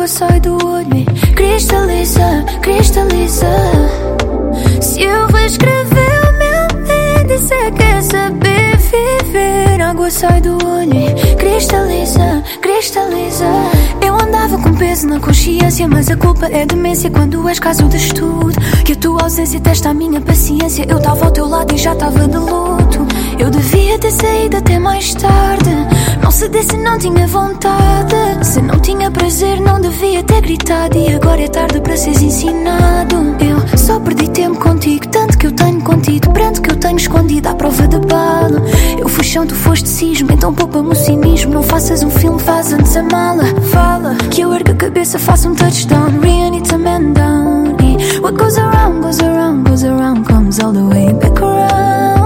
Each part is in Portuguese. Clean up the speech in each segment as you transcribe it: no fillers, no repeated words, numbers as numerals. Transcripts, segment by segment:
sai do olho e cristaliza, cristaliza. Se eu reescrever o meu medo e se quer saber viver, água sai do olho e cristaliza, cristaliza. Eu andava com peso na consciência, mas a culpa é demência quando és caso de estudo. Que a tua ausência testa a minha paciência. Eu estava ao teu lado e já estava de luto. Eu devia ter saído até mais tarde. Não ceder se não tinha vontade. Se não tinha prazer não devia ter gritado. E agora é tarde para seres ensinado. Eu só perdi tempo contigo, tanto que eu tenho contido, pranto que eu tenho escondido à prova de bala. Eu fui chão, tu foste cisma, então poupa-me o cinismo. Não faças um filme, faz antes a mala. Fala, que eu ergo a cabeça, faço um touchdown. Really need to man down. E what goes around, goes around, goes around, comes all the way back around.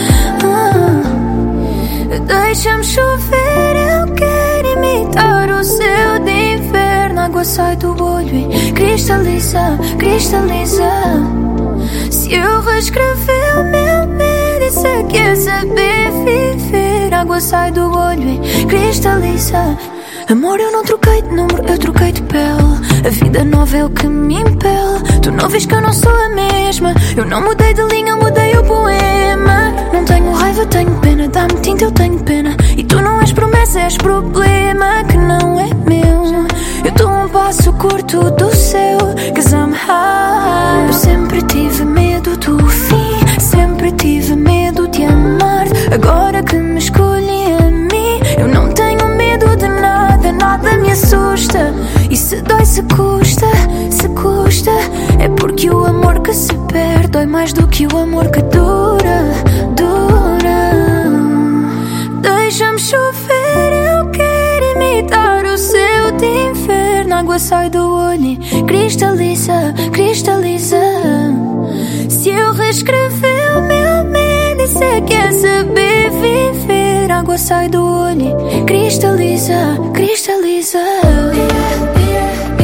Deixa-me chover, eu quero imitar o céu de inverno. Água sai do olho e cristaliza, cristaliza. Se eu reescrever o meu medo e se quer saber viver, água sai do olho e cristaliza. Amor, eu não troquei de número, eu troquei de pele. A vida nova é o que me impele. Tu não vês que eu não sou a mesma. Eu não mudei de linha, mudei o poema. Não tenho raiva, tenho pena. Dá-me tinta, eu tenho pena. E tu não és promessa, és problema que não é meu. Eu dou um passo curto do céu, 'cause I'm high. Eu sempre tive medo do fim, sempre tive medo de amar. Agora que me escolhi a mim, eu não tenho medo de nada, nada me assusta. E se dói, se custa, é porque o amor que se perde dói mais do que o amor que dura, dura. Deixa-me chover, eu quero imitar o céu de inverno. Água sai do olho e cristaliza, cristaliza. Se eu reescrever o meu medo e se quer saber viver, água sai do olho e cristaliza, cristaliza.